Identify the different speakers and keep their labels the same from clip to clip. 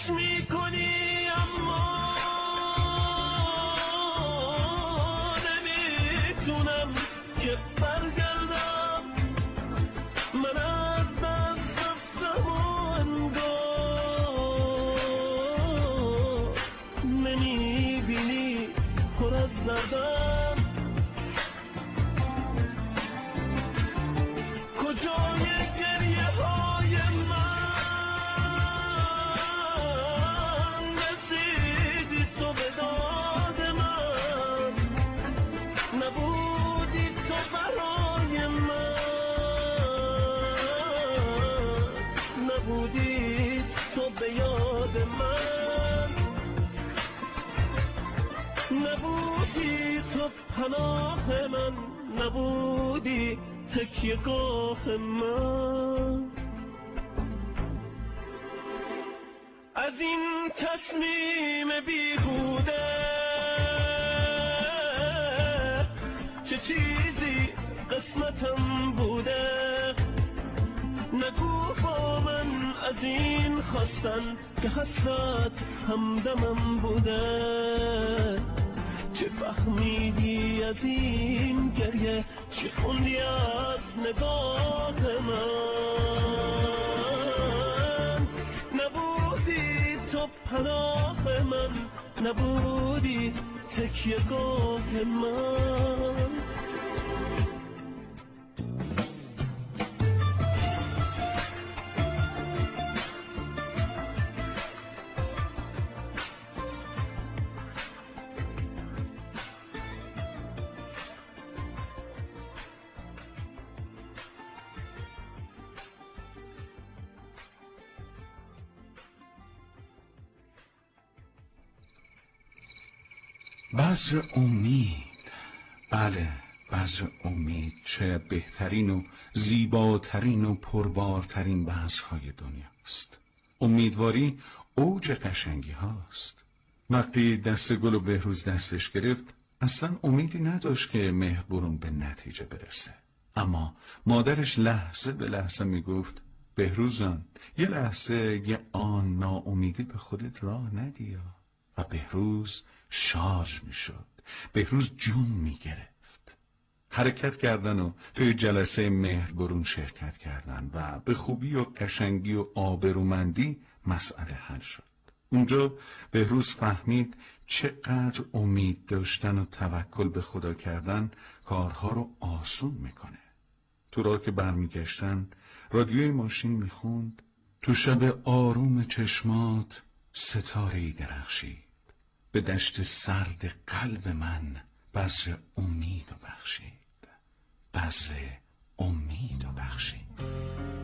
Speaker 1: تلاش میکنی اما نمیتونم که برگردم. من از دست رفتم و انگار نمیبینی پر از دردم. کجای گریه های من رسیدی تو به داد من، نبودی تو برای من، نبودی تو به یاد من، نبودی تو پناه من، نبودی تکیه‌گاه من. از این تصمیم بیهوده چه چیزی قسمتم بوده. نگو با من از این خواستن که حسرت همدمم بوده. چه فهمیدی از این گریه، چه خوندی از نگاه من. نبودی تو پناه من، نبودی تکیه‌گاه من.
Speaker 2: بذر امید، بله بذر امید چه بهترین و زیباترین و پربارترین بذرهای دنیاست. امیدواری اوج قشنگی هاست. وقتی دست گل و بهروز دستش گرفت اصلا امیدی نداشت که مهربرون به نتیجه برسه، اما مادرش لحظه به لحظه میگفت بهروزان یه لحظه یه آن ناامیدی به خودت راه ندیا. و بهروز شارژ میشد، بهروز جون میگرفت. حرکت کردن و توی جلسه مهربرون شرکت کردن و به خوبی و قشنگی و آبرومندی مسئله حل شد. اونجا بهروز فهمید چقدر امید داشتن و توکل به خدا کردن کارها رو آسون میکنه. تو راه که برمیگشتن رادیوی ماشین میخوند تو شب آروم چشمات ستاره‌ای درخشید، به دشت سرد قلب من بذر امید و بخشید، بذر امید و بخشید.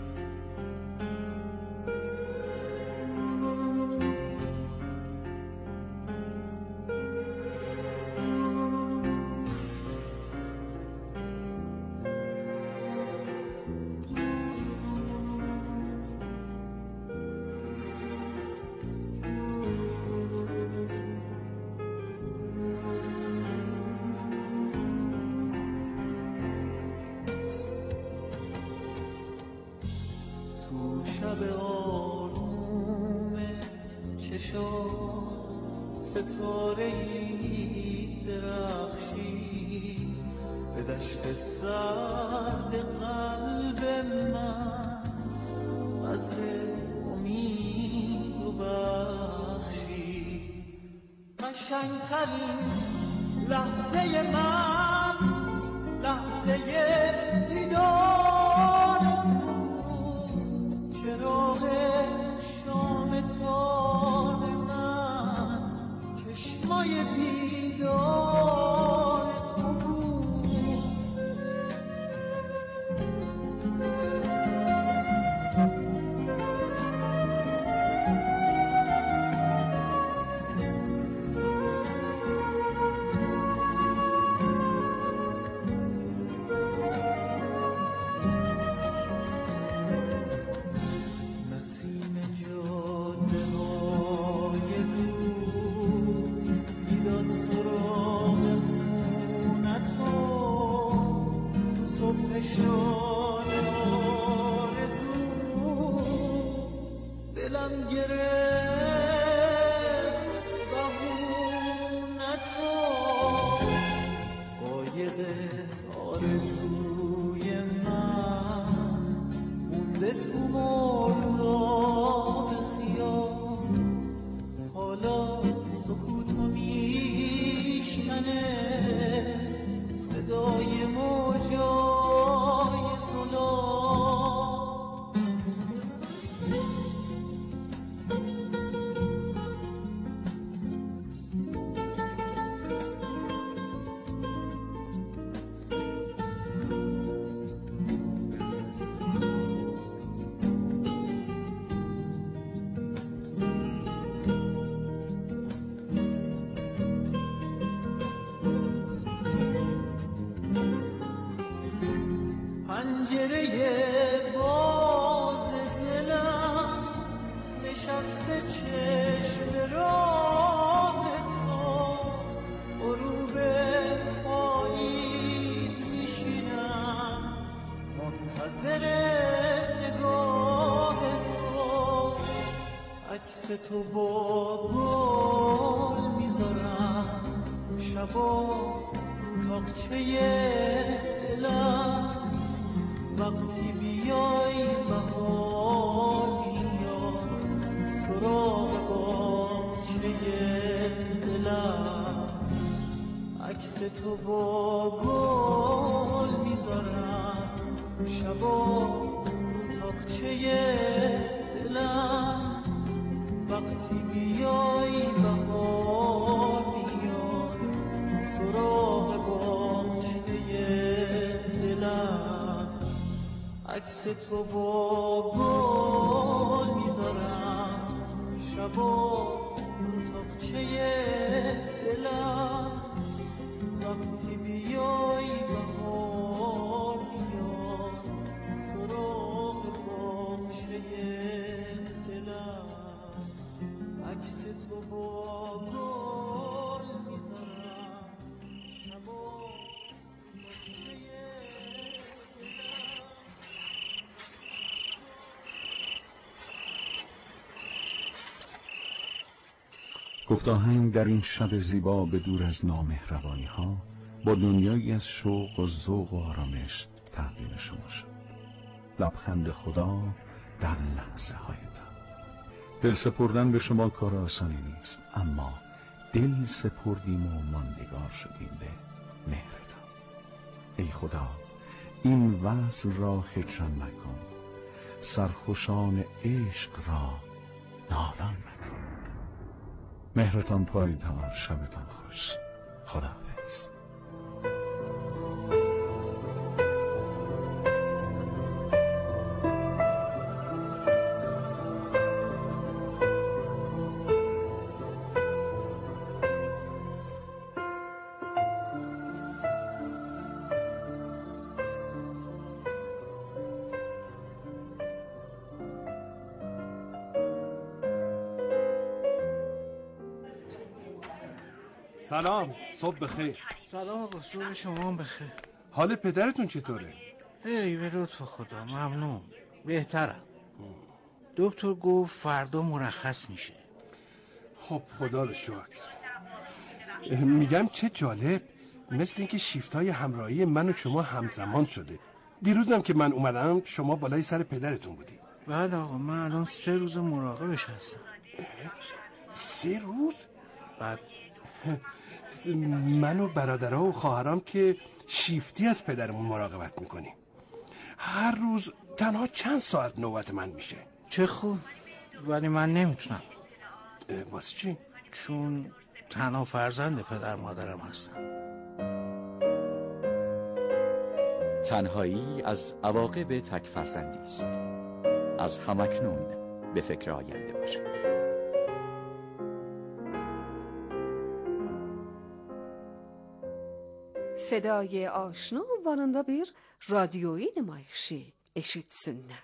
Speaker 3: شب آروم چشات ستاره‌ای درخشید، به دشت سرد قلب من بذر امید و بخشید. قشنگترین لحظه من لحظه دیدار چراغ شام تار من، چشمای بیدار تو بود. That's شنیدن صدای موجای زلال، پنجره باز دلم نشسته چشم به راه تو، غروب پاییز میشینم منتظر نگاه تو، عکس تو با گل میذارم شبا رو تاقچه دلم، وقتی بیای بهار میاد سراغ باغچه دلم، عکس تو با گل میذارم شبا رو تاقچه دلم، وقتی بیای بهار میاد سراغ باغچه دلم، عکس تو با گل میذارم شبا رو تاقچه دلم، وقتی بیای بهار میاد سراغ باغچه دلم، عکس تو با گل میذارم شبا
Speaker 2: گفت آهنگ در این شب زیبا به دور از نامهربانی ها با دنیایی از شوق و ذوق و آرامش تقدیم شما شد. لبخند خدا در لحظه هایتان. دل سپردن به شما کار آسانی نیست، اما دل سپردیم و ماندگار شدیم به مهرتان. ای خدا این وصل را هجران مکن، سرخوشان عشق را نالان مکن. مهرتان پایدار، شبتان خوش. خداحافظ.
Speaker 4: سلام، صبح بخیر.
Speaker 5: سلام آقا، صبح شما هم بخیر.
Speaker 4: حال پدرتون چطوره؟
Speaker 5: ای به لطف خدا ممنون، بهترم. دکتر گفت فردا مرخص میشه.
Speaker 4: خب خدا رو شکر. میگم چه جالب، مثل اینکه شیفتای همراهی من و شما همزمان شده. دیروزم که من اومدم شما بالای سر پدرتون بودی.
Speaker 5: بله آقا، من الان 3 روز مراقبش هستم.
Speaker 4: 3 روز؟
Speaker 5: بعد
Speaker 4: من و برادرها و خواهرام که شیفتی از پدرمون مراقبت میکنیم. هر روز تنها چند ساعت نوبت من میشه.
Speaker 5: چه خوب، ولی من نمیتونم.
Speaker 4: واسه چی؟
Speaker 5: چون تنها فرزند پدر مادرم هستم.
Speaker 6: تنهایی از عواقب تک فرزندی است. از همکنون به فکر آینده باشید.
Speaker 7: Sedai aşna varanda bir radyoyu nümayişi eşitsinler.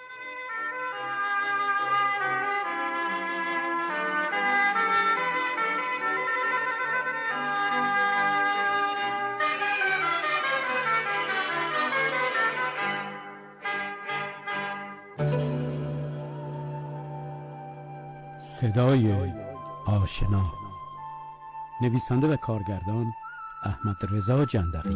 Speaker 8: صدای آشنا، نویسنده و کارگردان احمد رضا جندقی.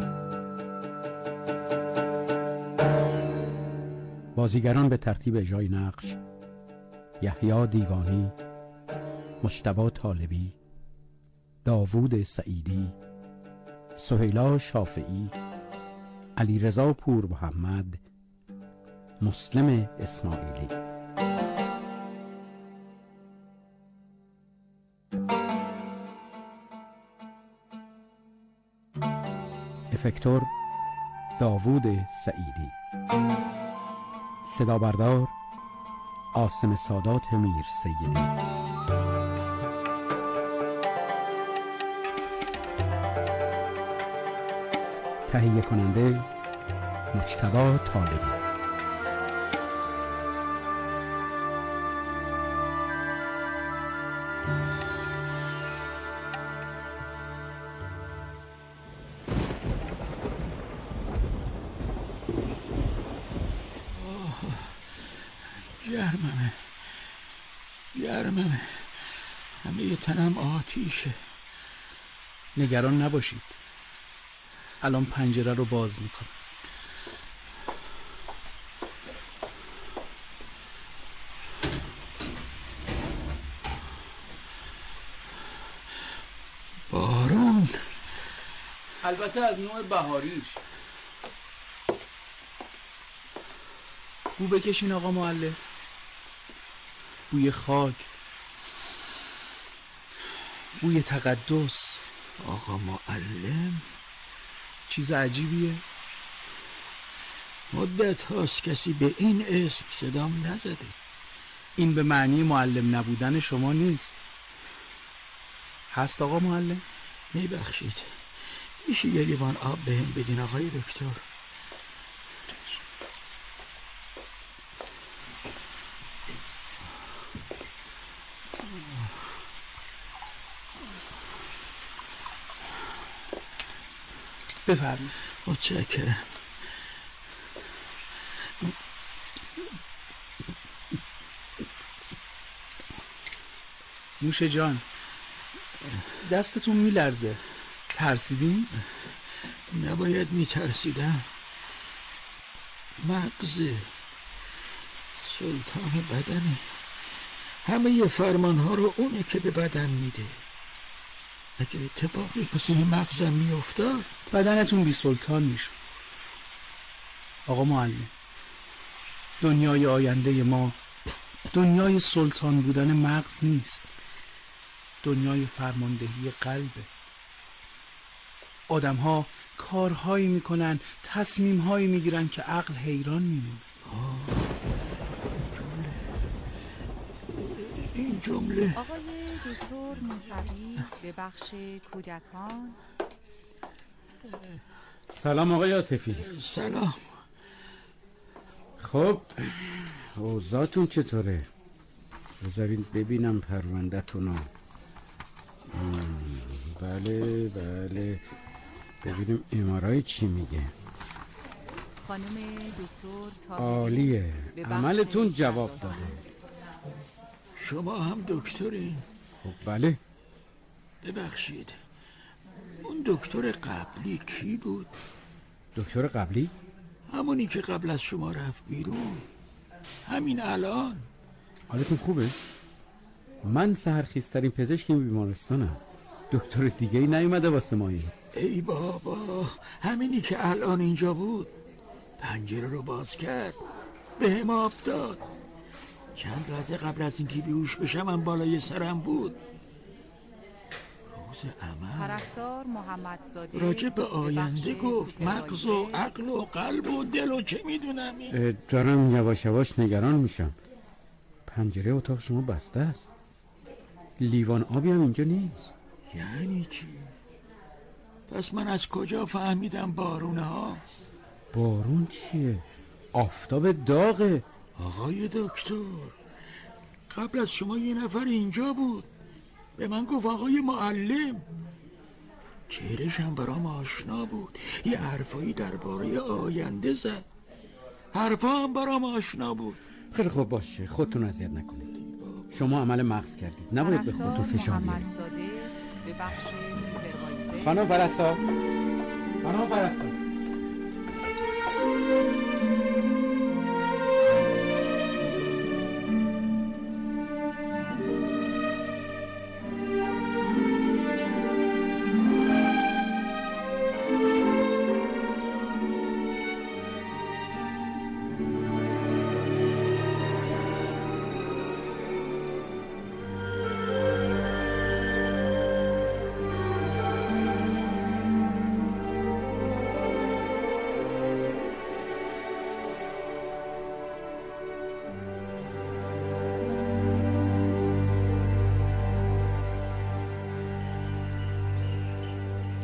Speaker 8: بازیگران به ترتیب اجرای نقش: یحیی دیوانی، مجتبی طالبی، داوود سعیدی، سهیلا شافعی، علیرضا پور محمد، مسلم اسماعیلی. افکتور داوود سعیدی. صدا بردار عاصم سادات میر سیدی. تهیه کننده مجتبی طالبی.
Speaker 5: گرممه همه تنم آتیشه.
Speaker 9: نگران نباشید، الان پنجره رو باز میکنم.
Speaker 5: بارون،
Speaker 9: البته از نوع بهاریش. بو بکشین آقا معلم. بوی خاک، بوی تقدس.
Speaker 5: آقا معلم
Speaker 9: چیز عجیبیه.
Speaker 5: مدت هاست کسی به این اسم صدام نزده.
Speaker 9: این به معنی معلم نبودن شما نیست. هست آقا معلم؟
Speaker 5: میبخشید، میشه یه لیوان آب بهم بدین آقای دکتر؟
Speaker 9: بفرمایید.
Speaker 5: متشکرم.
Speaker 9: نوش جان، دستتون میلرزه. ترسیدین؟
Speaker 5: نباید میترسیدم. مغز سلطان بدنه، همه فرمان ها رو اونه که به بدن میده. اگه اتفاقی واسه مغزم میافتاد
Speaker 9: بدنتون بی سلطان میشه. آقا معلم، دنیای آینده ما دنیای سلطان بودن مغز نیست، دنیای فرماندهی قلبه. آدم ها کارهایی میکنن، تصمیم هایی میگیرن که عقل حیران میمونه.
Speaker 5: این جمله
Speaker 10: آقای دکتر موسوی به بخش کودکان.
Speaker 8: سلام آقای عاطفی.
Speaker 5: سلام.
Speaker 8: خب اوضاعتون چطوره؟ بذارید ببینم پرونده‌تونو. بله ببینیم امارای چی میگه.
Speaker 10: خانم دکتر
Speaker 8: عالیه، عملتون جواب داده.
Speaker 5: شما هم دکترین؟
Speaker 8: خب بله.
Speaker 5: ببخشید، اون دکتر قبلی کی بود؟
Speaker 8: دکتر قبلی؟
Speaker 5: همونی که قبل از شما رفت بیرون، همین الان.
Speaker 8: حالتون خوبه؟ من سحرخیزترین پزشک این بیمارستانم. دکتر دیگه ای نیومده واسه ما.
Speaker 5: ای بابا، همینی که الان اینجا بود. پنجره رو باز کرد، به هم آب داد. چند لحظه قبل از اینکه بیهوش بشم من بالای سرم بود. روز عمل
Speaker 10: پرستار محمدزاده
Speaker 5: راجع به آینده گفت. مغز و عقل و قلب و دل و چه میدونم.
Speaker 8: دارم یواش یواش نگران میشم. پنجره اتاق شما بسته است، لیوان آبی هم اینجا نیست.
Speaker 5: یعنی چی؟ پس من از کجا فهمیدم بارونه ها؟
Speaker 8: بارون چیه؟ آفتاب داغه.
Speaker 5: آقای دکتر، قبل از شما یه نفر اینجا بود، به من گفت آقای معلم. چهرش هم برام آشنا بود. یه حرفایی درباره آینده زد. حرفا هم برام آشنا بود.
Speaker 8: خیلی خوب باشه، خودتون اذیت نکنید. شما عمل مغز کردید، نباید به خودتون فشار بیارید. خانم پرستار، خانم پرستار.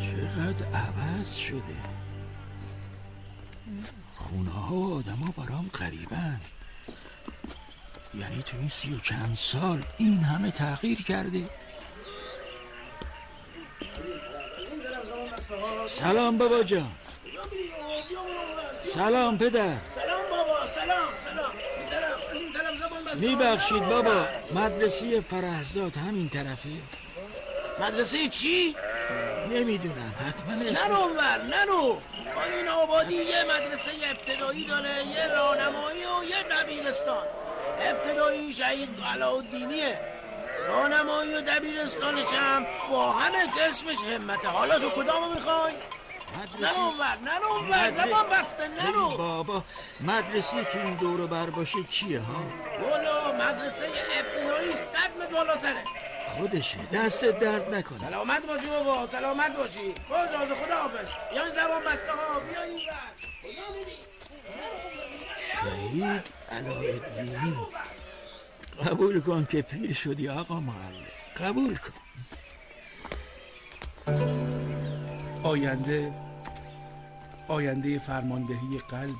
Speaker 5: چقدر عوض شده. خونه ها و آدم ها برام غریبن. یعنی تو این 30 و چند سال این همه تغییر کرده. سلام بابا جان. سلام پدر.
Speaker 11: سلام بابا. سلام.
Speaker 5: میبخشید بابا، مدرسه فرهزاد همین طرفه.
Speaker 11: مدرسه چی؟
Speaker 5: نمیدونم، حتما
Speaker 11: نرو. این آبادی یه مدرسه ابتدایی داره، یه راهنمایی و یه دبیرستان. ابتدایی شهید علاءالدینیه، راهنمایی و دبیرستانش هم با همه که اسمش همته. حالا تو کدامو میخوای؟ نرو اونور زبان بسته نرو.
Speaker 5: بابا مدرسه که این دورو بر باشه چیه ها؟
Speaker 11: بولو مدرسه ابتدایی 100 متر بالاتره.
Speaker 5: خودشه، دستت درد نکنه.
Speaker 11: سلامت باشی بابا، سلامت باشی. باز خدا حافظ. یا این زبان بسته ها، بیا این ور.
Speaker 5: شهید علاءالدینی. قبول کن که پیر شدی آقا معلم، قبول کن.
Speaker 9: آینده فرماندهی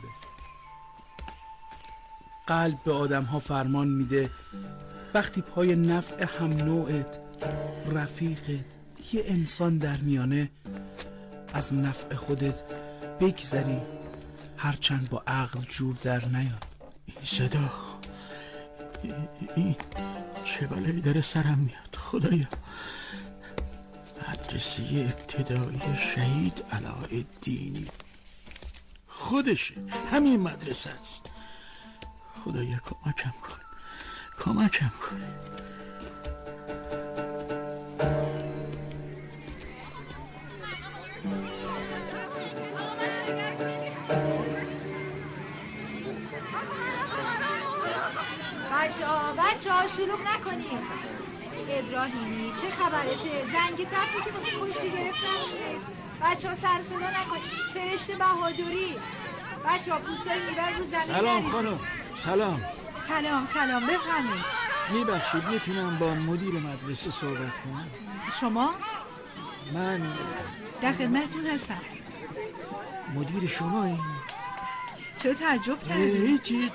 Speaker 9: قلب به آدم ها فرمان میده. وقتی پای نفع هم نوعت، رفیقت، یه انسان در میانه، از نفع خودت بگذری، هرچند با عقل جور در نیاد.
Speaker 5: این صدا، این چه بلایی داره سرم میاد خدایا. مدرسه ابتدایی شهید علاءالدینی، خودشه، همین مدرسه است. خدایا کمکم کن.
Speaker 12: بچه ها شلوغ نکنید. ابراهیمی چه خبرته؟ زنگ تفری که واسه کشتی گرفتن نیست. بچه ها سر صدا نکنید. فرشته بهادری. بچه ها پوستای میبر رو زمین.
Speaker 5: سلام خانم.
Speaker 12: سلام بفرمایید.
Speaker 5: میبخشید میتونم با مدیر مدرسه صحبت کنم؟
Speaker 12: شما؟
Speaker 5: من
Speaker 12: در خدمتتون هستم.
Speaker 5: مدیر شما این؟
Speaker 12: چرا تعجب کردید؟
Speaker 5: هیچی.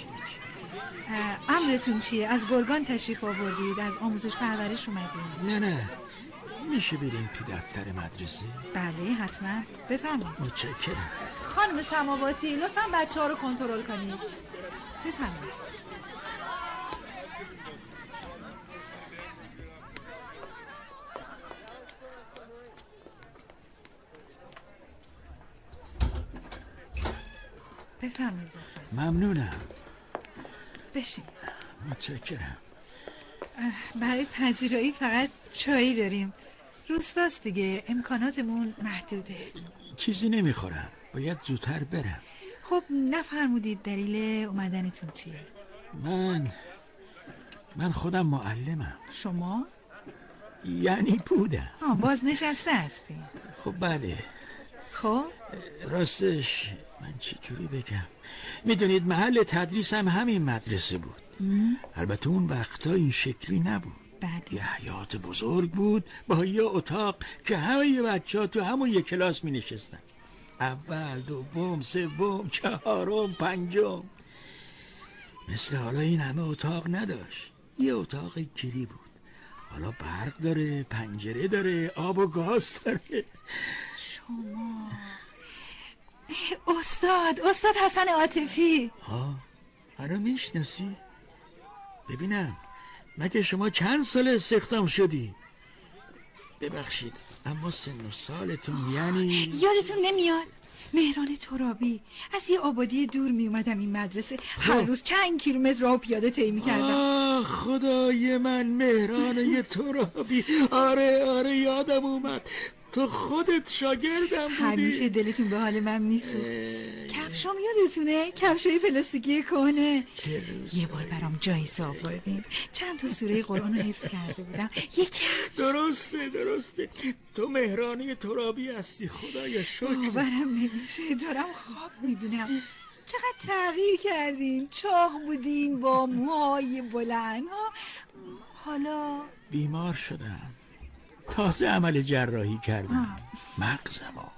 Speaker 12: امرتون چیه؟ از گرگان تشریف آوردید؟ از آموزش پرورش اومدید؟
Speaker 5: نه میشه بریم پی دفتر مدرسه؟
Speaker 12: بله حتما، بفرمایید.
Speaker 5: متشکرم.
Speaker 12: خانم سماواتی لطفا بچه ها رو کنترل کنید. بفرمایید. بفرمایید.
Speaker 5: ممنونم.
Speaker 12: بشین.
Speaker 5: متشکرم.
Speaker 12: برای پذیرایی فقط چایی داریم. روستاست دیگه، امکاناتمون محدوده.
Speaker 5: چیزی نمیخورم، باید زودتر برم.
Speaker 12: خب نفرمودید دلیل اومدنتون چیه؟
Speaker 5: من خودم معلمم.
Speaker 12: شما؟
Speaker 5: یعنی بودم.
Speaker 12: باز نشسته هستی؟
Speaker 5: خب بله.
Speaker 12: خب
Speaker 5: راستش من چجوری بگم، میدونید محل تدریسم همین مدرسه بود. البته اون وقتا این شکلی نبود. یه حیاط بزرگ بود با یه اتاق که همه بچه ها تو همون یه کلاس می نشستن. اول، دوم، سوم، چهارم، پنجم. مثل حالا این همه اتاق نداشت. یه اتاق گیری بود. حالا برق داره، پنجره داره، آب و گاز داره.
Speaker 12: شما استاد حسن عاطفی.
Speaker 5: منو میشناسی؟ ببینم مگه شما چند سال استخدام شدی؟ ببخشید اما سن و سالتون یعنی؟
Speaker 12: یادتون نمیاد؟ مهران ترابی. از یه آبادی دور می اومدم این مدرسه. هر روز چند کیلومتر راه پیاده طی می‌کردم.
Speaker 5: خدای من، مهران ترابی. آره یادم اومد. تو خودت شاگردم بودی.
Speaker 12: همیشه دلتون به حال من میسوخت. کفشام یادتونه؟ کفشای پلاستیکی کهنه. یه بار برام جایزه آوردین. چند تا سوره قرآن رو حفظ کرده بودم.
Speaker 5: درسته. تو مهرانی ترابی هستی. خدایا شکر.
Speaker 12: باورم نمیشه، دارم خواب میبینم. چقدر تغییر کردین. چاق بودین با موهای بلند. حالا
Speaker 5: بیمار شدم. تازه عمل جراحی کردم. مغزمو.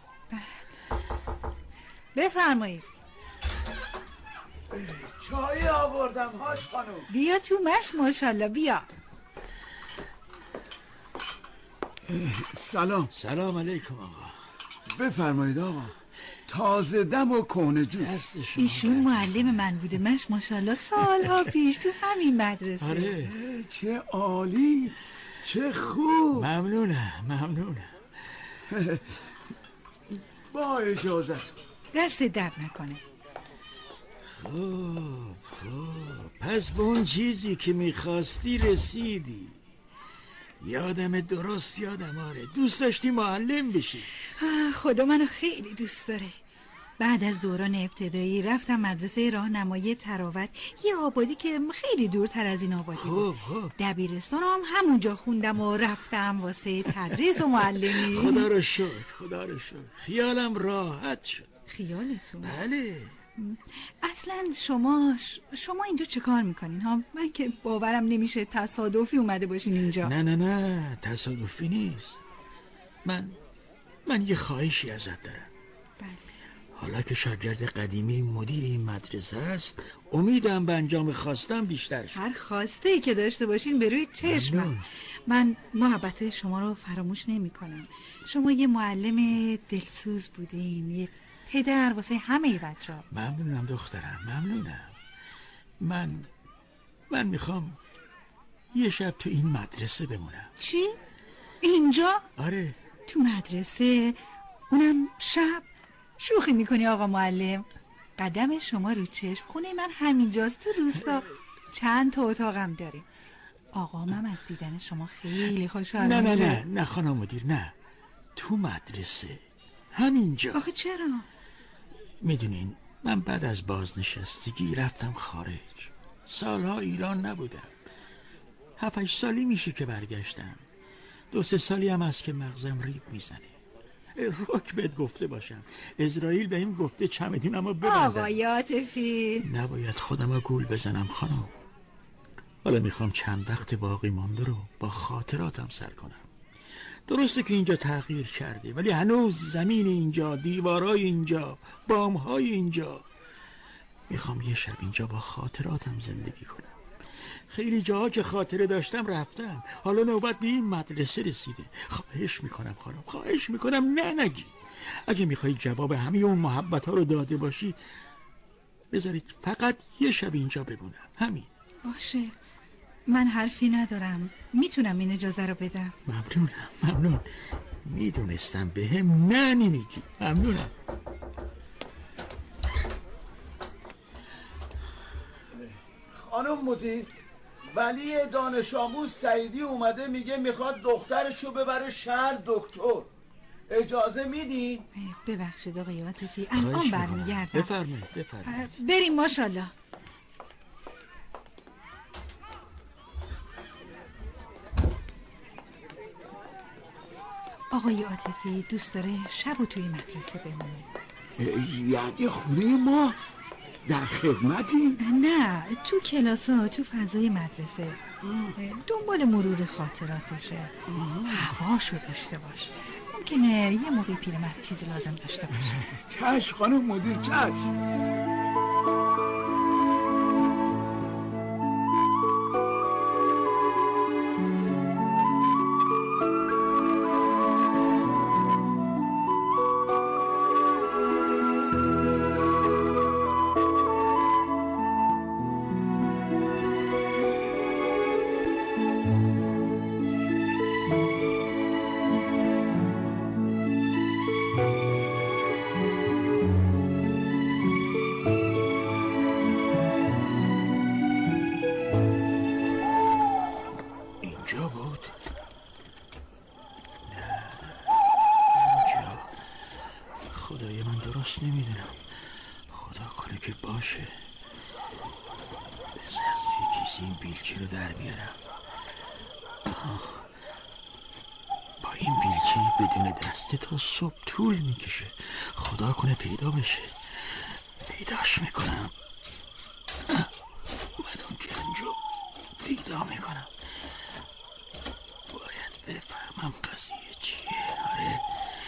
Speaker 12: بفرمایید.
Speaker 11: چای آوردم حاج خانم.
Speaker 12: بیا تو مش ماشاءالله بیا.
Speaker 2: سلام.
Speaker 5: سلام علیکم آقا.
Speaker 2: بفرمایید آقا. تازه دم و کهنه جو.
Speaker 12: ایشون معلم من بوده مش ماشاءالله سالها پیش تو همین مدرسه.
Speaker 5: آره.
Speaker 2: چه عالی، چه خوب.
Speaker 5: ممنونم.
Speaker 2: با اجازت.
Speaker 12: دست درد نکنه.
Speaker 5: خوب پس به اون چیزی که میخواستی رسیدی. درست یادم آره. دوست داشتی معلم بشی.
Speaker 12: خدا منو خیلی دوست داره. بعد از دوران ابتدایی رفتم مدرسه راهنمایی تراوت، یه آبادی که خیلی دورتر از این آبادی بود.
Speaker 5: خوب.
Speaker 12: دبیرستانم همونجا خوندم و رفتم واسه تدریس و معلمی.
Speaker 5: خدا رو شکر. خیالم راحت شد.
Speaker 12: خیالتون؟
Speaker 5: بله.
Speaker 12: اصلا شما اینجا چه کار میکنین ها؟ من که باورم نمیشه تصادفی اومده باشین اینجا.
Speaker 5: نه تصادفی نیست. من یه خواهشی ازت دارم.
Speaker 12: بله.
Speaker 5: حالا که شاگرد قدیمی مدیر این مدرسه است، امیدم به انجام خواستم بیشتر شد.
Speaker 12: هر خواسته که داشته باشین به روی چشمم. من محبت شما رو فراموش نمی کنم. شما یه معلم دلسوز بودین، یه پدر واسه همه بچه ها.
Speaker 5: ممنونم دخترم، ممنونم. من میخوام یه شب تو این مدرسه بمونم.
Speaker 12: چی؟ اینجا؟
Speaker 5: آره.
Speaker 12: تو مدرسه؟ اونم شب؟ شوخی میکنی آقا معلم؟ قدم شما رو چشم، خونه من همینجاست تو روستا. چند تا اتاقم داریم. آقامم از دیدن شما خیلی خوشحال میشه.
Speaker 5: نه خانم مدیر، نه. تو مدرسه همینجا.
Speaker 12: آخه چرا؟
Speaker 5: میدونین من بعد از بازنشستگی رفتم خارج. سالها ایران نبودم. 7-8 سالی میشه که برگشتم. 2-3 سالی هم هست که مغزم ریب میزنه. رک بهت گفته باشم، اسرائیل بهم گفته چمدونمو ببندم.
Speaker 12: آقای عاطفی،
Speaker 5: نباید خودمو گول بزنم خانم. حالا میخوام چند وقت باقی مانده رو با خاطراتم سر کنم. درسته که اینجا تغییر کرده، ولی هنوز زمین اینجا، دیوارای اینجا، بامهای اینجا. میخوام یه شب اینجا با خاطراتم زندگی کنم. خیلی جاها که خاطره داشتم رفتم. حالا نوبت به این مدرسه رسیده. خواهش میکنم خانم، خواهش میکنم نگید. اگه میخوایی جواب همه اون محبت ها رو داده باشی، بذارید فقط یه شب اینجا بمونم. همین.
Speaker 12: باشه، من حرفی ندارم. میتونم این اجازه رو بدم.
Speaker 5: ممنون. میدونستم به هم نمیگی. ممنونم.
Speaker 11: خانم مدیر، ولی دانش آموز سعیدی اومده میگه میخواد دخترشو ببره شهر دکتر. اجازه میدی؟
Speaker 12: ببخشید آقای عاطفی، الان برمیگردم.
Speaker 5: بفرمایید.
Speaker 12: بریم ماشاءالله. آقای عاطفی دوست داره شب و توی مدرسه بمونه.
Speaker 2: یعنی خونه ما در خدمتی؟
Speaker 12: نه، تو کلاس ها، تو فضای مدرسه. دنبال مرور خاطراتشه. هواشو داشته باش. ممکنه یه موقع پیرمرد چیزی لازم داشته باشه.
Speaker 2: چشم خانم مدیر، چشم.
Speaker 5: نمیدونم. خدا کنه که باشه. بذار از توی کیسه این بیلچه رو در بیارم. با این بیلچه بدون دسته تا صبح طول میکشه. خدا کنه پیدا بشه. پیداش میکنم. اومدم که اینجا پیدا میکنم. باید بفهم نمیفهمم قضیه چیه. آره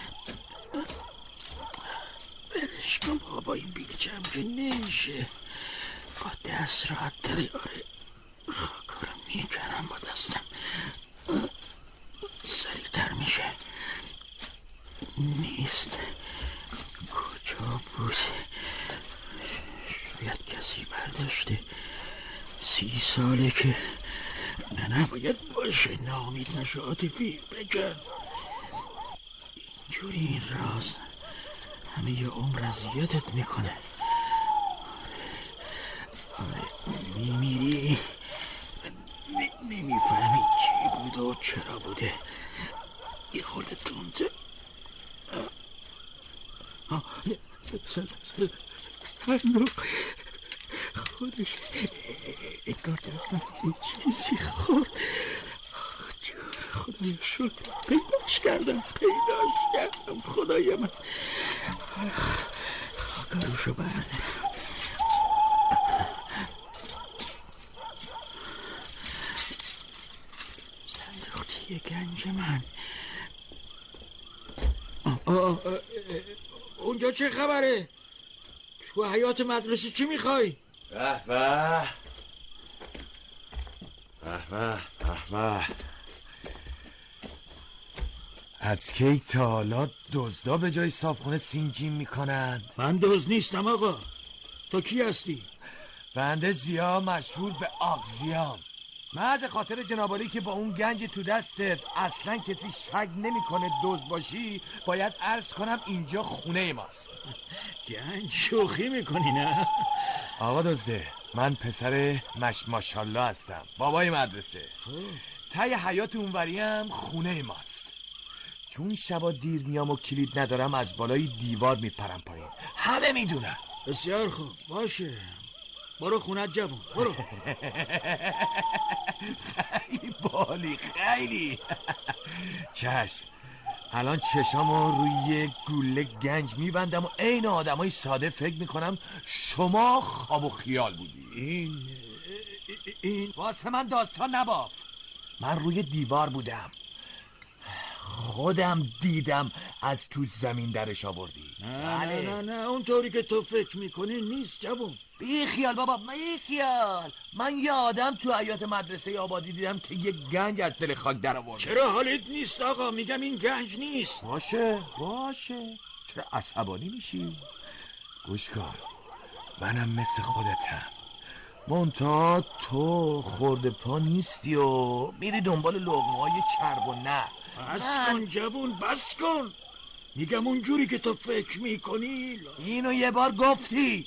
Speaker 5: بدش کن بابا، این بیلچم که نمیشه با دست راحت تری. آره خاکا رو میکنم با دستم، سریعتر میشه. نیست. کجا بود؟ شاید کسی برداشته. 30 ساله که نباید باشه. ناامید نشو عاطفی، بگن اینجوری این راز همه یه عمر اذیتت میکنه. آره میمیری نمیفهمی چی بود و چرا بوده. یه خورده تونده. صندوق خودش انگار دستم یه چیزی خورد. خدایا شکر پیداش کردم خدای من. خاکاروشو برده. صندوقچیه گنج من. اونجا چه خبره؟ تو حیات مدرسه چی میخوای؟
Speaker 13: به به به به به. از کی تا حالا دزدا به جای صابخونه سینجیم میکنند؟
Speaker 5: من دزد نیستم آقا. تو کی هستی؟
Speaker 13: بنده زیا، مشهور به آقزیام. محض خاطر جنابالی که با اون گنج تو دستت اصلا کسی شک نمیکنه دزد باشی، باید عرض کنم اینجا خونه ماست.
Speaker 5: گنج شوخی میکنی نه؟
Speaker 13: آقا دزده، من پسر ماشالله هستم، بابای مدرسه. ته حیات اونوریم خونه ماست. چون شبا دیر میام و کلید ندارم، از بالای دیوار میپرم پایین. همه میدونن.
Speaker 5: بسیار خوب، باشه برو خونت جوون، برو.
Speaker 13: خیلی بالی، خیلی. چشم. الان چشامو روی گوله گنج میبندم و عین آدمای ساده فکر میکنم شما خواب و خیال بودی. این واسه من داستان نباف. من روی دیوار بودم، خودم دیدم از تو زمین درش آوردی.
Speaker 5: نه اونطوری که تو فکر میکنی نیست جوون.
Speaker 13: بی خیال بابا، بی خیال. من یه آدم تو حیات مدرسه آبادی دیدم که یه گنج از دل خاک در آورد.
Speaker 5: چرا حالت نیست آقا؟ میگم این گنج نیست.
Speaker 13: باشه چرا عصبانی میشی؟ گوش کن، منم مثل خودتم، منتها تو خورده پا نیستی و میری دنبال لقمه‌های چرب و نه.
Speaker 5: بس کن جوون، بس کن. میگم اونجوری که تو فکر میکنی.
Speaker 13: اینو یه بار گفتی.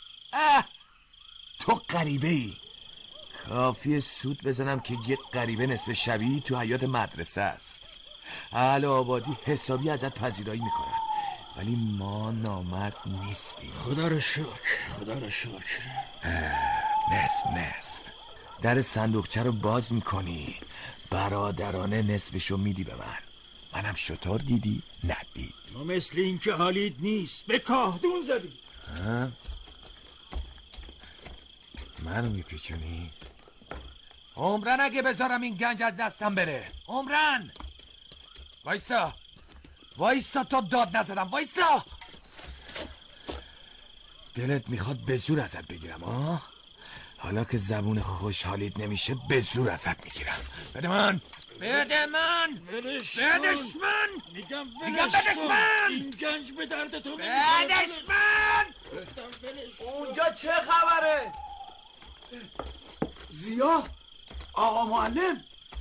Speaker 13: تو غریبه ای. کافیه سود بزنم که یه غریبه نصف شبی تو حیات مدرسه است. اهل آبادی حسابی ازت پذیرایی میکنن، ولی ما نامرد نیستیم.
Speaker 5: خدا رو شکر.
Speaker 13: نصف در صندوقچه رو باز میکنی، برادرانه نصفشو میدی به من. منم شطور دیدی ندید.
Speaker 5: تو مثل این که حالیت نیست، به کاهدون زدی.
Speaker 13: منو میپیچونی؟ عمرن اگه بذارم این گنج از دستم بره. عمرن وایستا تا داد نزدم. وایستا. دلت میخواد به زور ازت بگیرم حالا که زبون خوشحالیت نمیشه به زور ازت میگیرم. بده من.
Speaker 5: بدش من. میگم
Speaker 13: بدش من.
Speaker 5: این گنج به درد تو
Speaker 13: بدش من.
Speaker 11: اونجا چه خبره؟ زیا، آقا معلم.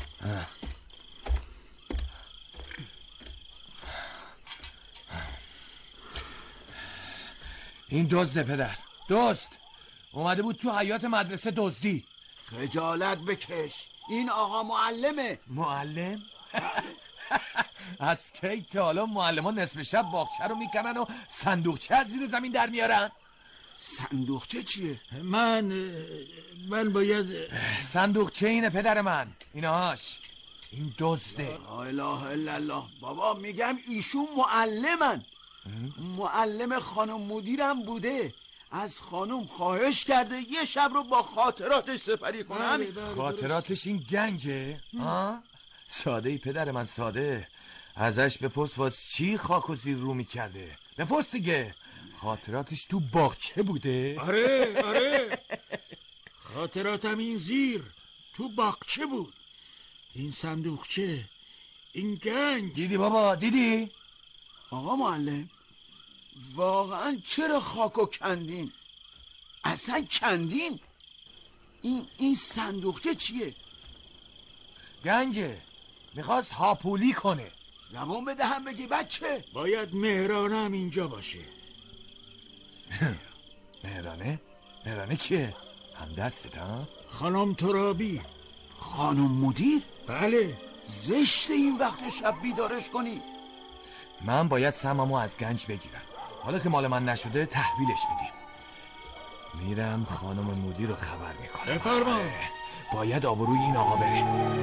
Speaker 13: این دزده پدر، دزد اومده بود تو حیات مدرسه دزدی.
Speaker 11: خجالت بکش، این آقا معلمه.
Speaker 13: معلم؟ از کی تا حالا معلم ها نصف شب باغچه رو میکنن و صندوقچه از زیر زمین در میارن؟
Speaker 11: صندوقچه چیه؟
Speaker 5: من باید
Speaker 13: صندوقچه اینه پدر من، اینهاش. این دزده.
Speaker 11: لا اله الا الله. بابا میگم ایشون معلمن. معلم خانم مدیرم بوده، از خانم خواهش کرده یه شب رو با خاطراتش سپری کنم.
Speaker 13: خاطراتش این گنجه؟ ساده ای پدر من، ساده. ازش بپرس واس چی خاک و زیر رو میکرده. بپرس دیگه. خاطراتش تو باغچه بوده؟
Speaker 5: آره خاطراتم این زیر تو باغچه بود. این صندوقچه، این گنج.
Speaker 13: دیدی بابا، دیدی؟
Speaker 5: آقا معلم، واقعا چرا خاکو کندین؟ اصلا کندین؟ این صندوقچه چیه؟
Speaker 13: گنجه. میخواست هاپولی کنه.
Speaker 5: زبون بده هم بگی بچه. باید مهرانه هم اینجا باشه.
Speaker 13: مهرانه کیه؟ همدستت ها؟
Speaker 5: خانم ترابی. خانم مدیر؟ بله. زشت این وقت شب بیدارش کنی.
Speaker 13: من باید سهممو از گنج بگیرم. حالا که مال من نشده تحویلش میدیم. میرم خانم مدیر رو خبر میکنم.
Speaker 5: بفرما.
Speaker 13: باید آبروی این آقا بره.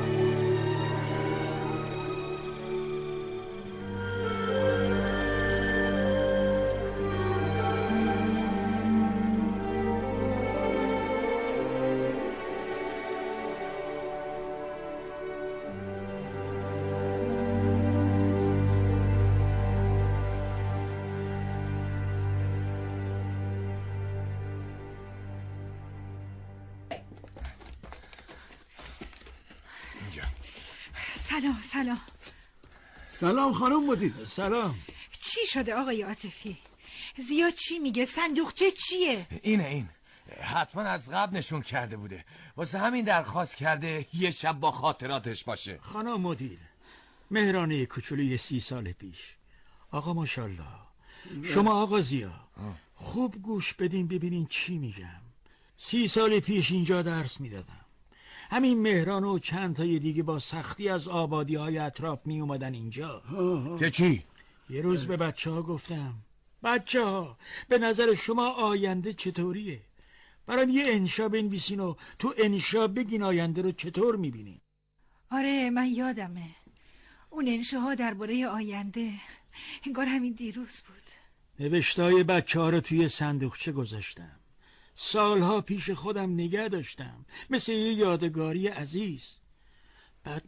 Speaker 5: سلام خانم مدیر. سلام.
Speaker 12: چی شده آقای عاطفی؟ زیاد چی میگه؟ صندوقچه چیه؟
Speaker 13: این حتما از قبل نشون کرده بوده، واسه همین درخواست کرده یه شب با خاطراتش باشه.
Speaker 5: خانم مدیر، مهرانه کوچولوی 30 سال پیش. آقا ماشاءالله. شما آقا زیا خوب گوش بدین ببینین چی میگم. 30 سال پیش اینجا درس میدادم. همین مهران و چند تای دیگه با سختی از آبادی های اطراف می اومدن اینجا.
Speaker 13: که چی؟
Speaker 5: یه روز به بچه ها گفتم بچه ها به نظر شما آینده چطوریه؟ برام یه انشا بنویسین و تو انشا بگین آینده رو چطور میبینین.
Speaker 12: آره من یادمه اون انشاها درباره آینده، انگار همین دیروز بود.
Speaker 5: نوشتای بچه ها رو توی صندوقچه گذاشتم. سالها پیش خودم نگه داشتم مثل یه یادگاری عزیز. بعد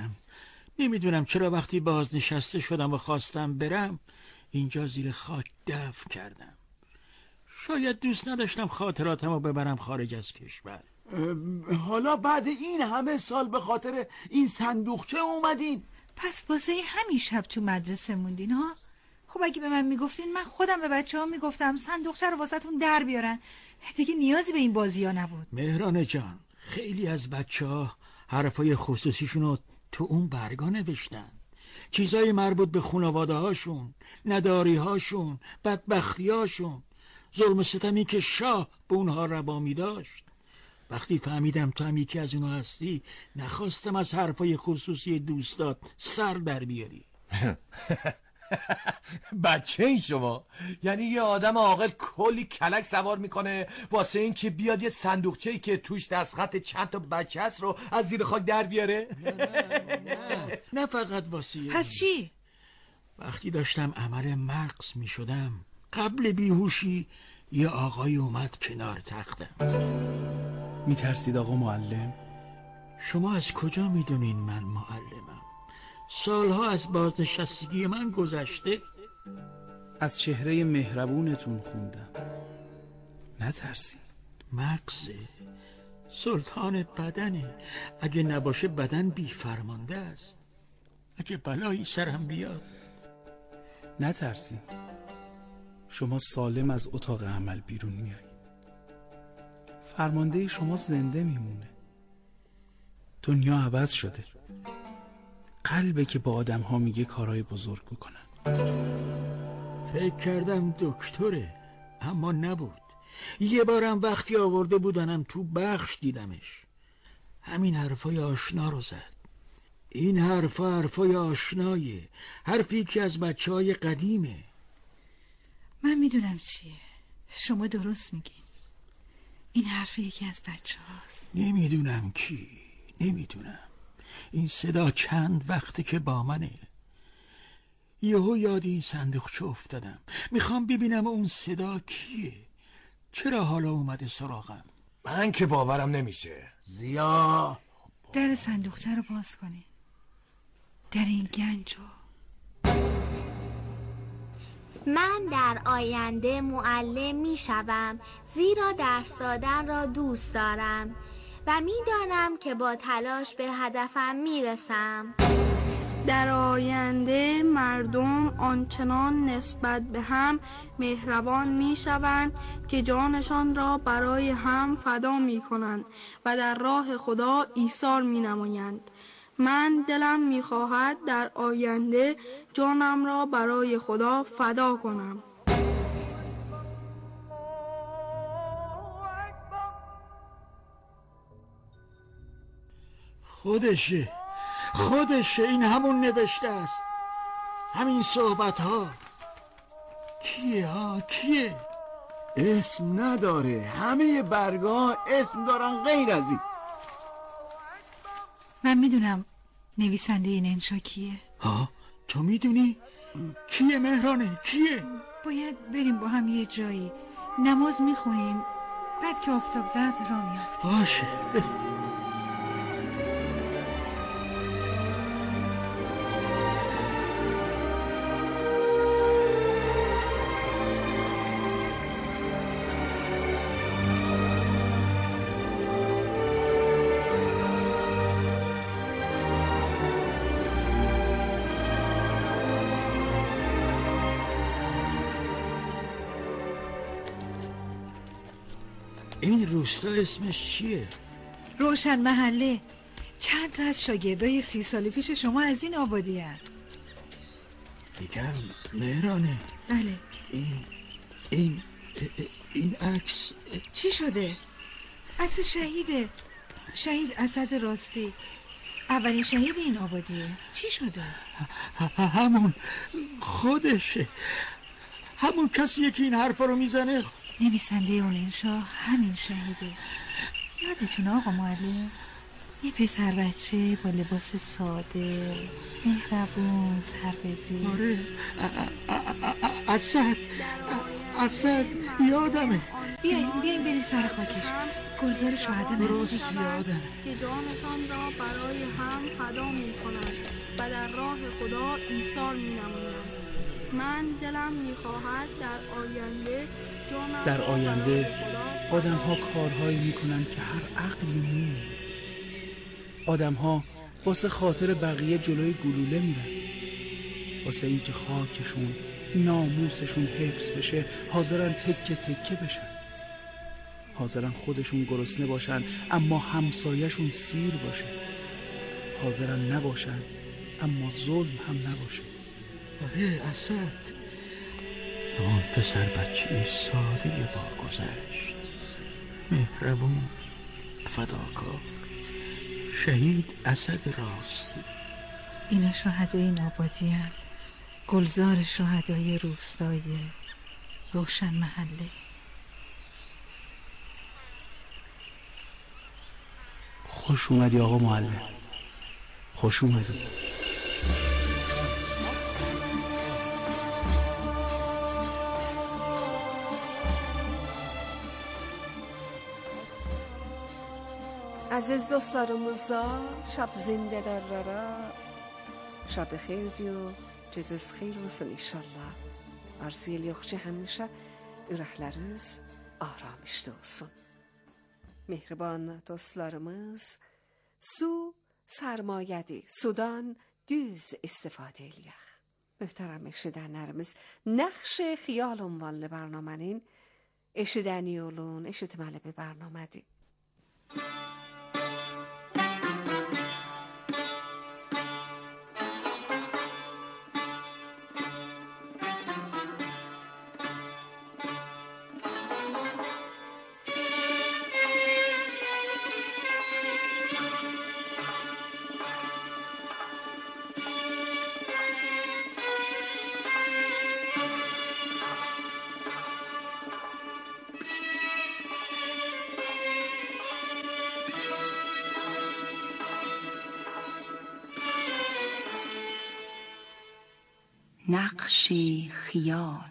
Speaker 5: نمیدونم چرا وقتی بازنشسته شدم و خواستم برم اینجا زیر خاک دفن کردم. شاید دوست نداشتم خاطراتم رو ببرم خارج از کشور. حالا بعد این همه سال به خاطر این صندوقچه اومدین؟
Speaker 12: پس واسه همین شب تو مدرسه موندین ها؟ خب اگه به من میگفتین من خودم به بچه ها میگفتم صندوقچه رو واسه تون در بیارن، دیگه نیازی به این بازی ها نبود.
Speaker 5: مهرانه جان، خیلی از بچه ها حرفای خصوصیشون رو تو اون برگا نوشتن. چیزای مربوط به خانواده هاشون، نداری هاشون، بدبختی هاشون، ظلم ستمی که شاه به اونها روا می داشت. وقتی فهمیدم تو هم یکی از اونها هستی نخواستم از حرفای خصوصی دوستات سر در بیاری.
Speaker 13: بچه این شما؟ یعنی یه آدم عاقل کلی کلک سوار میکنه واسه این که بیاد یه صندوقچه‌ای که توش دستخط چند تا بچه هست رو از زیر خاک در بیاره؟
Speaker 5: نه فقط واسه.
Speaker 12: پس چی؟
Speaker 5: وقتی داشتم عمل مغز میشدم قبل بیهوشی یه آقای اومد کنار تختم.
Speaker 9: میترسید آقا معلم؟
Speaker 5: شما از کجا میدونین من معلمم؟ سالها از بازنشستگی من گذشته.
Speaker 9: از چهره مهربونتون خوندم. نترسید.
Speaker 5: مغزه سلطان بدنه، اگه نباشه بدن بی فرمانده است. اگه بلایی سرم بیاد.
Speaker 9: نترسید. شما سالم از اتاق عمل بیرون میایید. فرمانده شما زنده میمونه. دنیا عوض شده. قلبه که با آدم ها میگه کارهای بزرگ بکنن.
Speaker 5: فکر کردم دکتره اما نبود. یه بارم وقتی آورده بودنم تو بخش دیدمش. همین حرفای آشنا رو زد. این حرفای آشنایه، حرفی که از بچه‌های قدیمه.
Speaker 12: من میدونم چیه. شما درست میگین. این حرف یکی از بچه هاست.
Speaker 5: نمیدونم کی، نمیدونم. این صدا چند وقته که با منه. یهو یاد این صندوقچه افتادم. میخوام ببینم اون صدا کیه. چرا حالا اومده سراغم؟
Speaker 13: من که باورم نمیشه.
Speaker 5: زیا،
Speaker 12: در صندوقچه رو باز کنی.
Speaker 14: در این گنج.
Speaker 15: من در آینده معلم می شوم، زیرا درس دادن را دوست دارم و می دانم که با تلاش به هدفم می رسم.
Speaker 16: در آینده مردم آنچنان نسبت به هم مهربان می شوند که جانشان را برای هم فدا می کنند و در راه خدا ایثار می نمایند. من دلم می خواهد در آینده جانم را برای خدا فدا کنم.
Speaker 5: خودشه این همون نوشته است، همین صحبت ها. کیه؟
Speaker 17: اسم نداره، همه برگاه اسم دارن غیر از این.
Speaker 14: من میدونم نویسنده این انشا کیه.
Speaker 5: تو میدونی؟ کیه مهرانه؟ کیه؟
Speaker 14: باید بریم با هم یه جایی نماز میخونیم، بعد که آفتاب زد را میافتیم.
Speaker 5: باشه بریم. این روستا اسمش چیه؟
Speaker 14: روشن محله. چند تا از شاگردای 30 سال پیش شما از این آبادی هست.
Speaker 5: میگم مهرانه.
Speaker 14: بله.
Speaker 5: این عکس
Speaker 14: چی شده؟ عکس شهیده، شهید اسد راستی، اولین شهید این آبادیه. چی شده؟
Speaker 5: همون خودشه، همون کسیه که این حرفا رو میزنه.
Speaker 14: نویسنده اون انشا همین شهیده. یادتونه آقا معلم؟ یه پسر بچه با لباس ساده، مهربون، سربزی.
Speaker 5: آره، اسد یادمه.
Speaker 14: بیاین بریم سر خاکش. گلزار شهدا نزدیک.
Speaker 16: یادمه که جانشان را برای هم فدا می کنند و در راه خدا ایثار می نمایند. من دلم می خواهد
Speaker 9: در آینده آدم ها کارهایی می کنند که هر عقلی نمی‌مونه. آدم ها واسه خاطر بقیه جلوی گلوله میرن، واسه اینکه خاکشون، ناموسشون حفظ بشه حاضرن تکه تکه بشن، حاضرن خودشون گرسنه باشن اما همسایه‌شون سیر باشه، حاضرن نباشن اما ظلم هم نباشه.
Speaker 5: آره اسد، اون پسر بچه ساده با گذشت، مهربون، فداکار، شهید اسد راستی.
Speaker 14: اینا شهدای این آبادی هست، گلزار شهدای روستای روشن محله.
Speaker 9: خوش اومدی آقا معلم، خوش اومدی.
Speaker 7: Aziz dostlarımıza şab zindelerlere şab xeyir diyor, geceniz xeyir olsun inşallah. Arzuyla yokça hemşe ürəkləriniz aramışda olsun. Mehriban dostlarımız, su sarmayədir, sudan düz istifadə eləyək. Möhtərəm eşidənlərimiz, Nəqş Xiyal ünvanlı برنامهnin eşidəni olun, eşitməli bir برنامهdir.
Speaker 10: نقش خیال.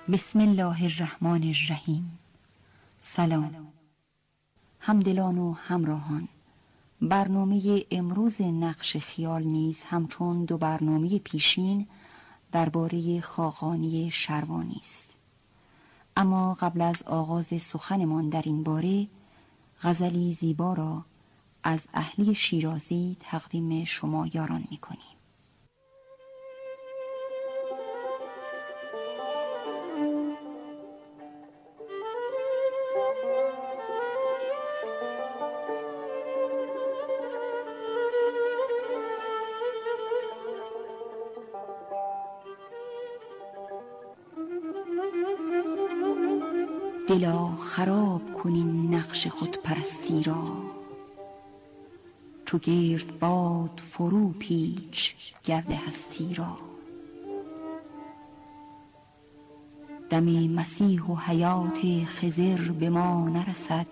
Speaker 18: بسم الله الرحمن الرحیم. سلام همدلان و همراهان. برنامه امروز نقش خیال نیز همچون دو برنامه پیشین درباره خاقانی شروانی است. اما قبل از آغاز سخنمان در این باره، غزلی زیبا را از اهلی شیرازی تقدیم شما یاران می‌کنیم. دلا خراب کنین نقش خود پرستی را، چو گرد باد فرو پیچ گرد هستی را. دم مسیح و حیات خضر به ما نرسد،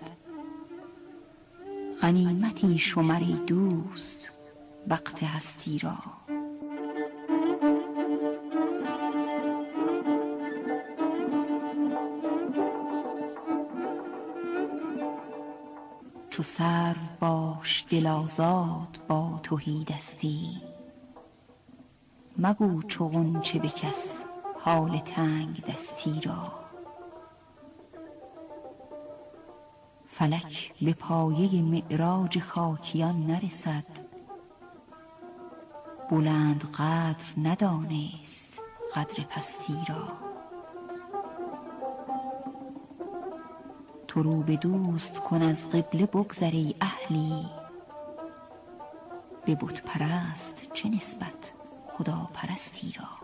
Speaker 18: غنیمتی شمر ای دوست وقت هستی را. چو سرو باش دل آزاد با تهیدستی، مگو چو غنچه به کس حال تنگ دستی را. فلک به پایه معراج خاکیان نرسد، بلند قدر ندانست قدر پستی را. تو رو به دوست کن از قبله بگذر ای اهلی، به بت پرست چه نسبت خدا پرستی را.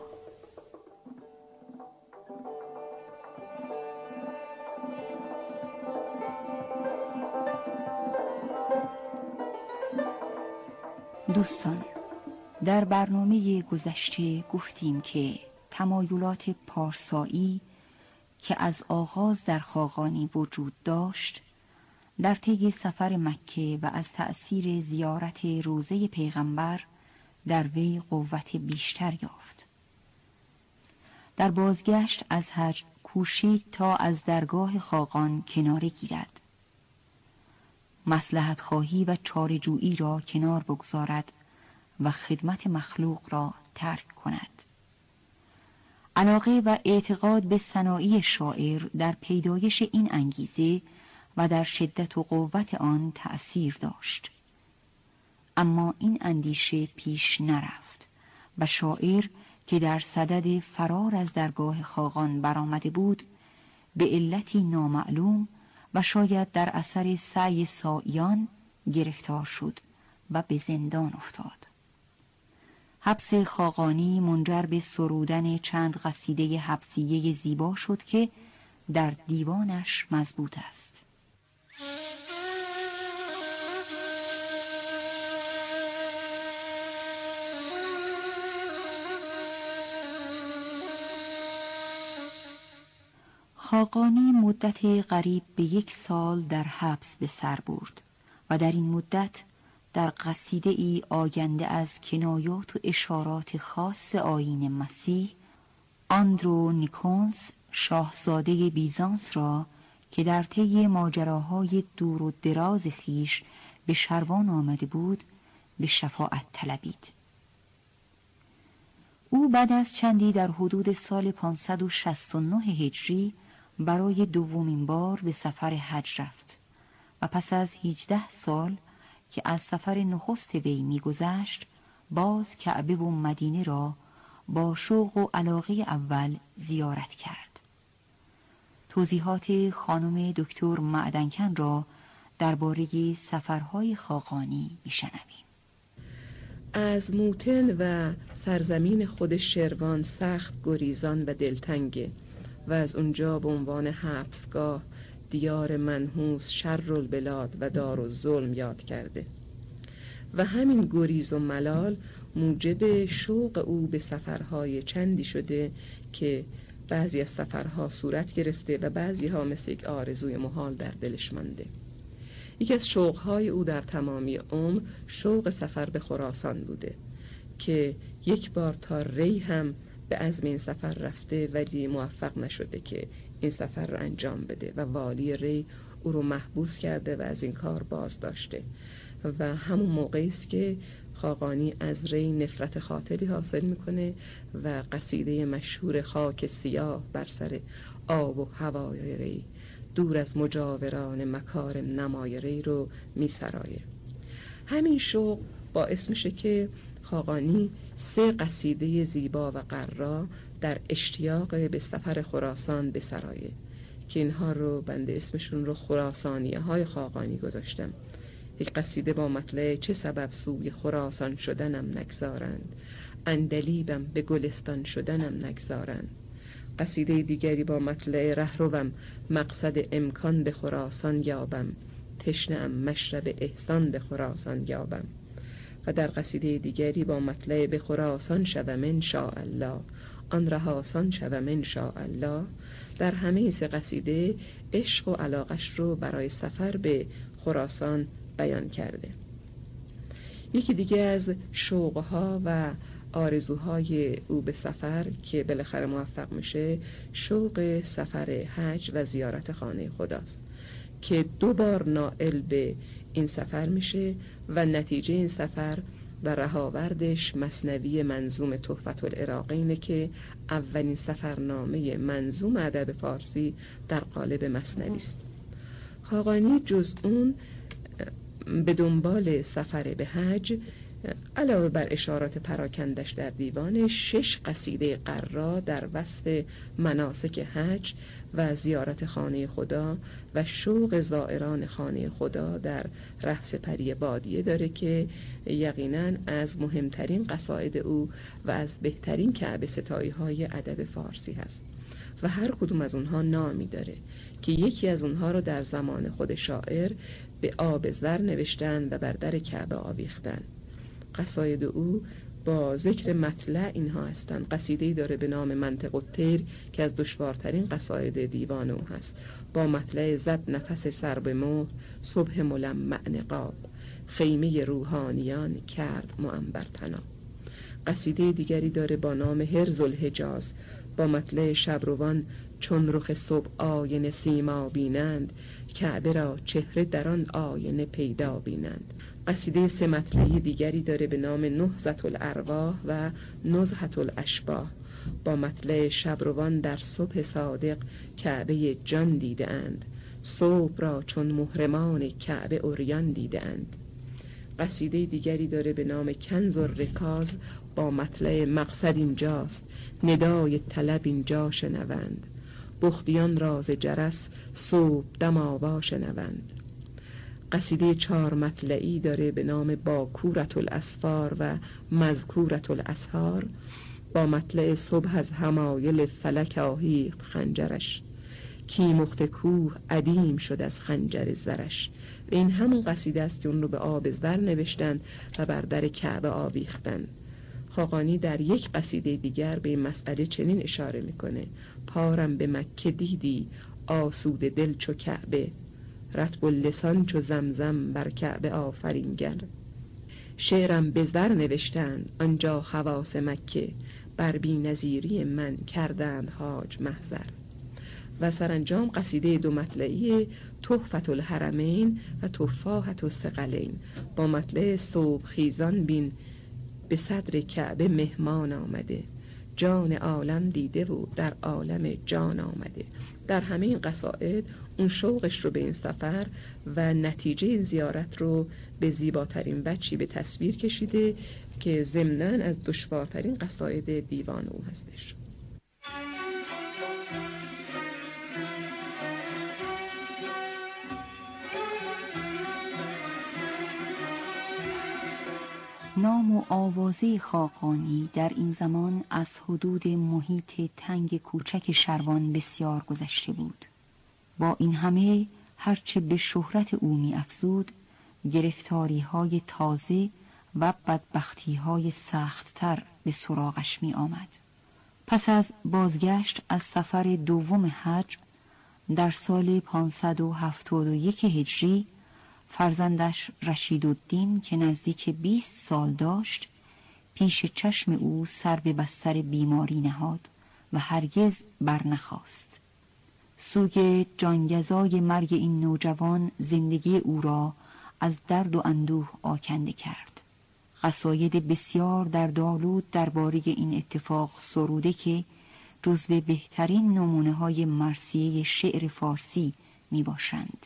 Speaker 18: دوستان، در برنامه گذشته گفتیم که تمایلات پارسایی که از آغاز در خاقانی وجود داشت، در طی سفر مکه و از تأثیر زیارت روضه پیغمبر در وی قوت بیشتر یافت. در بازگشت از حج کوشید تا از درگاه خاقان کناره گیرد، مصلحت خواهی و چاره‌جویی را کنار بگذارد و خدمت مخلوق را ترک کند. علاقه و اعتقاد به صناعی شاعر در پیدایش این انگیزه و در شدت و قوت آن تأثیر داشت. اما این اندیشه پیش نرفت و شاعر که در صدد فرار از درگاه خاقان برآمده بود، به علتی نامعلوم و شاید در اثر سعی سعیان گرفتار شد و به زندان افتاد. حبس خاقانی منجر به سرودن چند قصیده حبسیه زیبا شد که در دیوانش مضبوط است. خاقانی مدت قریب به 1 سال در حبس به سر برد و در این مدت در قصیده ای آگنده از کنایات و اشارات خاص آیین مسیح، آندرونیکوس شاهزاده بیزانس را که در طی ماجراهای دور و دراز خیش به شروان آمده بود به شفاعت طلبید. او بعد از چندی در حدود سال 569 هجری برای دومین بار به سفر حج رفت و پس از 18 سال که از سفر نخست وی می‌گذشت، باز کعبه و مدینه را با شوق و علاقه اول زیارت کرد. توضیحات خانم دکتر معدنکن را درباره سفرهای خاقانی می‌شنویم.
Speaker 19: از موطن و سرزمین خود شروان سخت گریزان و دلتنگه و از اونجا به عنوان حبسگاه دیار منحوس شرالبلاد و دارالظلم یاد کرده و همین گریز و ملال موجب شوق او به سفرهای چندی شده که بعضی از سفرها صورت گرفته و بعضی ها مثل یک آرزوی محال در دلش مانده. یکی از شوقهای او در تمامی عمر شوق سفر به خراسان بوده که 1 بار تا ری هم به عزم این سفر رفته ولی موفق نشده که این سفر رو انجام بده و والی ری او رو محبوس کرده و از این کار باز داشته و همون موقعی است که خاقانی از ری نفرت خاطری حاصل میکنه و قصیده مشهور خاک سیاه بر سر آب و هوای ری، دور از مجاوران مکارم نمای ری رو میسرایه. همین شوق باعث میشه که خاقانی 3 قصیده زیبا و قرا در اشتیاق به سفر خراسان بسرایه که اینها رو بنده اسمشون رو خراسانیه های خاقانی گذاشتم. یک قصیده با مطلع چه سبب سوی خراسان شدنم نگذارند، اندلیبم به گلستان شدنم نگذارند. قصیده دیگری با مطلع رهروم مقصد امکان به خراسان یابم، تشنه‌ام مشرب احسان به خراسان یابم. و در قصیده دیگری با مطلع به خراسان شوم ان شاء الله، آن رهاسان شوم ان شاء الله. در همه 3 قصیده عشق و علاقش رو برای سفر به خراسان بیان کرده. یکی دیگه از شوقها و آرزوهای او به سفر که بالاخره موفق میشه شوق سفر حج و زیارت خانه خداست که 2 بار نائل به این سفر میشه و نتیجه این سفر و رهاوردش مثنوی منظوم تحفة العراقینه که اولین سفرنامه منظوم ادب فارسی در قالب مثنوی است. خاقانی جز اون به دنبال سفر به حج علاوه بر اشارات پراکندش در دیوان 6 قصیده قرا در وصف مناسک حج و زیارت خانه خدا و شوق زائران خانه خدا در رهسپری بادیه داره که یقیناً از مهمترین قصاید او و از بهترین کعبه ستایی های ادب فارسی هست و هر کدوم از اونها نامی داره که یکی از اونها رو در زمان خود شاعر به آب زر نوشتن و بر در کعبه آویختن. قصاید او با ذکر مطلع اینها هستند. قصیده‌ای داره به نام منطق الطیر که از دشوارترین قصاید دیوان او هست، با مطلع زد نفس سر به مهر، صبح ملمع نقاب، خیمه روحانیان کرد معنبر طناب. قصیده دیگری داره با نام هرز الحجاز، با مطلع شبروان چون رخ صبح آینه سیما بینند، کعبه را چهره در آن آینه پیدا بینند. قصیده 3 مطلعی دیگری داره به نام نهضة الارواح و نزهة الاشباح، با مطلع شبروان در صبح صادق کعبه جان دیده اند، صبح را چون محرمان کعبه عریان دیده اند. قصیده دیگری داره به نام کنز الرکاز، با مطلع مقصد اینجاست، ندای طلب اینجا شنوند، بختیان راز جرس صبح دم آوا شنوند. قصیده 4 مطلعی داره به نام باکورة الاسفار و مذکورة الاسحار، با مطلع صبح از حمایل فلک آهیخت خنجرش، کی مخت کوه عدیم شد از خنجر زرش. و این همون قصیده است که اون رو به آب زر نوشتن و بر در کعبه آویختن. خاقانی در یک قصیده دیگر به این مسئله چنین اشاره میکنه: پارم به مکه دیدی آسود دل چو کعبه، رطب اللسان چو زمزم بر کعبه آفرینگر. شعرم به زر نوشتند آنجا خواص مکه، بر بی‌نظیری من کردند حاج محضر. و سرانجام قصیده 2 مطلعی تحفة الحرمین و تفاحة الثقلین، با مطلع صبح خیزان بین به صدر کعبه مهمان آمده، جان عالم دیده و در عالم جان آمده. در همه این قصائد اون شوقش رو به این سفر و نتیجه این زیارت رو به زیباترین وجهی به تصویر کشیده که ضمناً از دشوارترین قصاید دیوان او هستش.
Speaker 18: نام و آوازه خاقانی در این زمان از حدود محیط تنگ کوچک شروان بسیار گذشته بود. با این همه هرچه به شهرت او می افزود، گرفتاری های تازه و بدبختی های سخت‌تر به سراغش می آمد. پس از بازگشت از سفر دوم حج در سال 571 هجری، فرزندش رشیدالدین که نزدیک 20 سال داشت پیش چشم او سر به بستر بیماری نهاد و هرگز برنخاست. سوگ جانگزای مرگ این نوجوان زندگی او را از درد و اندوه آکنده کرد. قصاید بسیار در دالود درباره این اتفاق سروده که جزو بهترین نمونه های مرثیه شعر فارسی می باشند.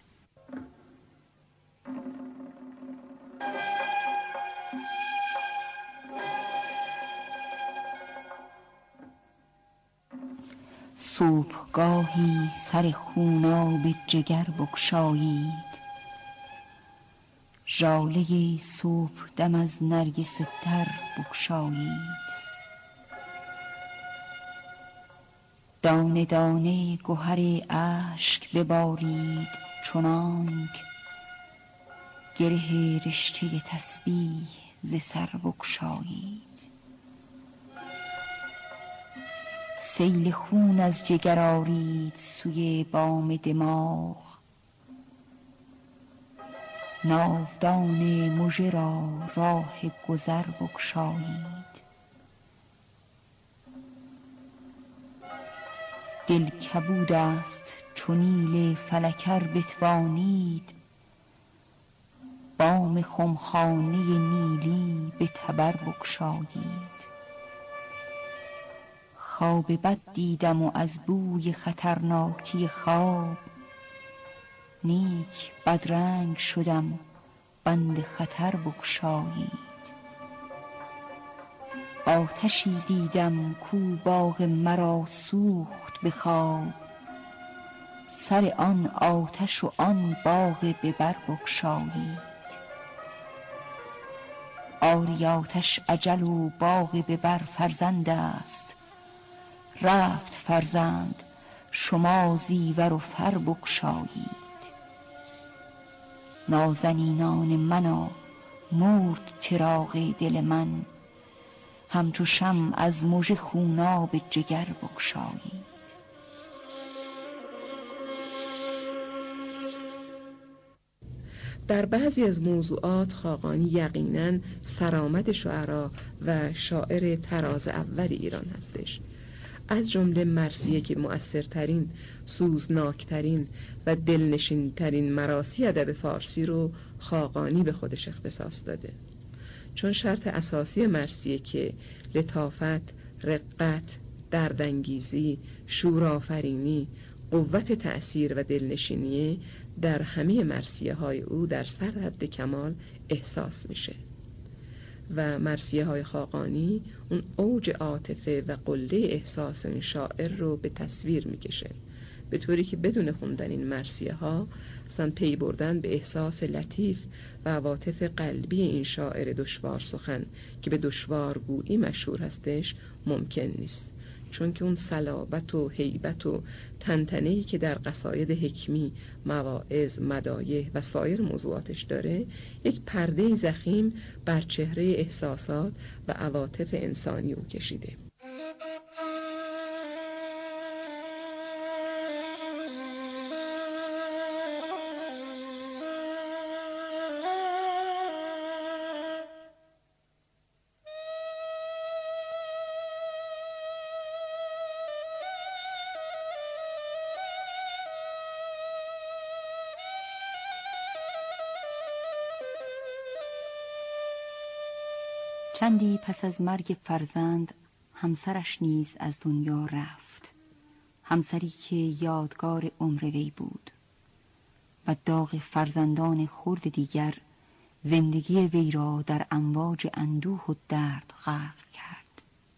Speaker 18: صبحگاهی سر خوناب جگر بگشایید، ژاله صبح دم از نرگس تر بگشایید. دانه دانه گوهر اشک ببارید چنانک گره رشته تسبیح ز سر بگشایید. سیل خون از جگر آرید سوی بام دماغ، ناودان مژه را راه گذر بگشایید. دل کبود است چو نیل فلکر بتوانید، بام خمخانه نیلی به تبر بگشایید. خواب بد دیدم و از بوی خطرناکی خواب، نیک بدرنگ شدم بند خطر بگشایید. آتشی دیدم کو باغ مرا سوخت به خواب، سر آن آتش و آن باغ به بر بگشایید. آری آتش اجل و باغ به بر فرزند است، رفت فرزند شما زیور و فر بگشایید. نازنینان منا مرد چراغ دل من، همچو شمع از مژه خوناب جگر بگشایید.
Speaker 19: در بعضی از موضوعات خاقانی یقیناً سرآمد شعرا و شاعر طراز اول ایران هستش. از جمله مرثیه که مؤثرترین، سوزناکترین و دلنشینترین مراثی ادب فارسی رو خاقانی به خودش اختصاص داده. چون شرط اساسی مرثیه که لطافت، رقت، دردانگیزی، شورآفرینی، قوت تأثیر و دلنشینیه، در همه مرثیه های او در سر حد کمال احساس میشه و مرثیه های خاقانی اون اوج عاطفه و قله احساس این شاعر رو به تصویر میکشه، به طوری که بدون خوندن این مرثیه ها اصلا پی بردن به احساس لطیف و عواطف قلبی این شاعر دشوار سخن که به دشوارگویی مشهور هستش ممکن نیست. چون که اون صلابت و هیبت و تنتنه‌ای که در قصاید حکمی، مواعظ، مدایح و سایر موضوعاتش داره، یک پرده ضخیم بر چهره احساسات و عواطف انسانی او کشیده.
Speaker 18: چندی پس از مرگ فرزند همسرش نیز از دنیا رفت، همسری که یادگار عمر وی بود و داغ فرزندان خرد دیگر زندگی وی را در امواج اندوه و درد غرق کرد.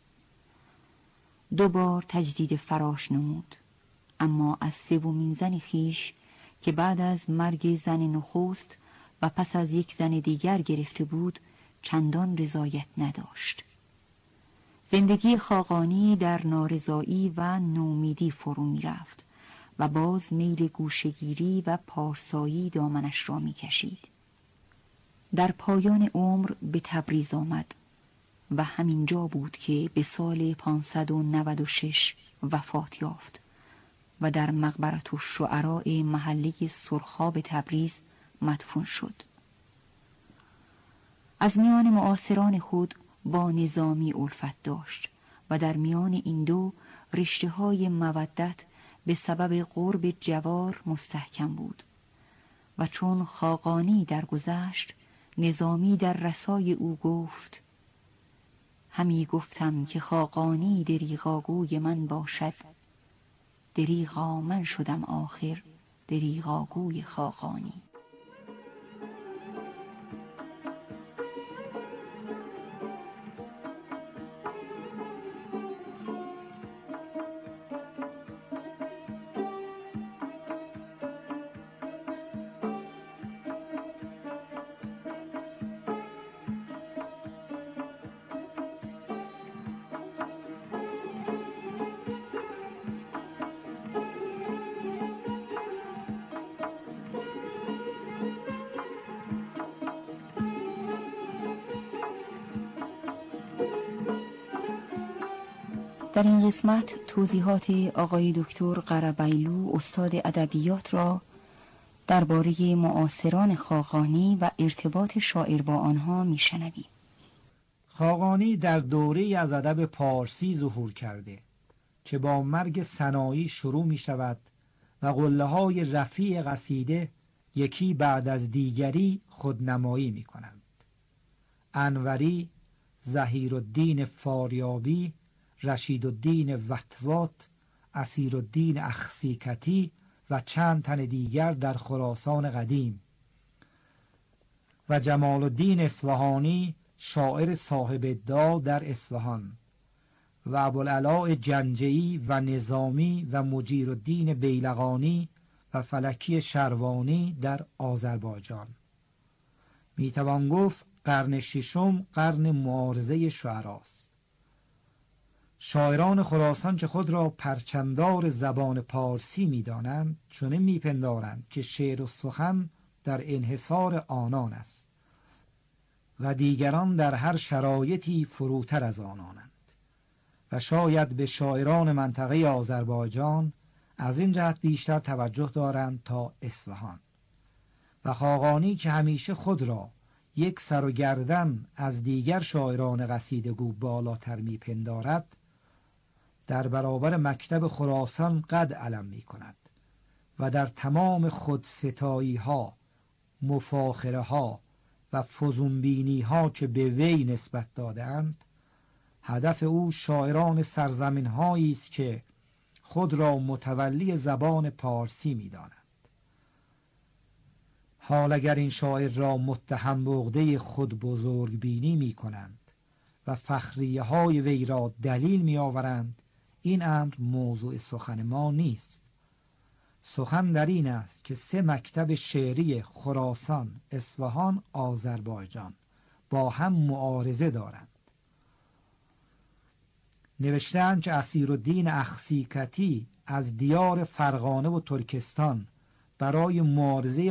Speaker 18: 2 بار تجدید فراش نمود، اما از 3مین زن خویش که بعد از مرگ زن نخست و پس از یک زن دیگر گرفته بود چندان رضایت نداشت. زندگی خاقانی در نارضایی و نومیدی فرو می رفت و باز میل گوشگیری و پارسایی دامنش را می کشید. در پایان عمر به تبریز آمد و همینجا بود که به سال 596 وفات یافت و در مقبرة الشعراء محله سرخاب تبریز مدفون شد. از میان معاصران خود با نظامی الفت داشت و در میان این دو رشته های مودت به سبب قرب جوار مستحکم بود و چون خاقانی درگذشت نظامی در رسای او گفت: همی گفتم که خاقانی دریغاگوی من باشد، دریغا من شدم آخر دریغاگوی خاقانی. در این قسمت توضیحات آقای دکتر قربیلو استاد ادبیات را درباره معاصران خاقانی و ارتباط شاعر با آنها میشنویم.
Speaker 20: خاقانی در دوره از ادب پارسی ظهور کرده که با مرگ سنایی شروع می شود و قله‌های رفیع قصیده یکی بعد از دیگری خودنمایی می کنند. انوری، ظهیرالدین فاریابی، رشیدالدین وطوات، اسیرالدین اخسیکتی و چند تن دیگر در خراسان قدیم و جمال الدین اصفهانی شاعر صاحب ادعا در اصفهان و ابوالعلاء جنجعی و نظامی و مجیرالدین بیلقانی و فلکی شروانی در آذربایجان. میتوان گفت قرن ششم قرن معارضه شعراست. شاعران خراسان که خود را پرچمدار زبان پارسی می‌دانند چنین می‌پندارند که شعر و سخن در انحصار آنان است و دیگران در هر شرایطی فروتر از آنانند و شاید به شاعران منطقه آذربایجان از این جهت بیشتر توجه دارند تا اصفهان. و خاقانی که همیشه خود را یک سر و گردن از دیگر شاعران قصیده‌گو بالاتر می‌پندارد، در برابر مکتب خراسان قد علم می کند و در تمام خودستایی ها، مفاخره ها و فزونبینی ها که به وی نسبت دادند، هدف او شاعران سرزمین هایی است که خود را متولی زبان پارسی می دانند. حال اگر این شاعر را متهم به عقده خود بزرگ بینی می کنند و فخریه های وی را دلیل می آورند، این امر موضوع سخن ما نیست. سخن در این است که سه مکتب شعری خراسان، اصفهان، آذربایجان با هم معارضه دارند. نوشتند که اسیرالدین اخسیکتی از دیار فرغانه و ترکستان برای معارضه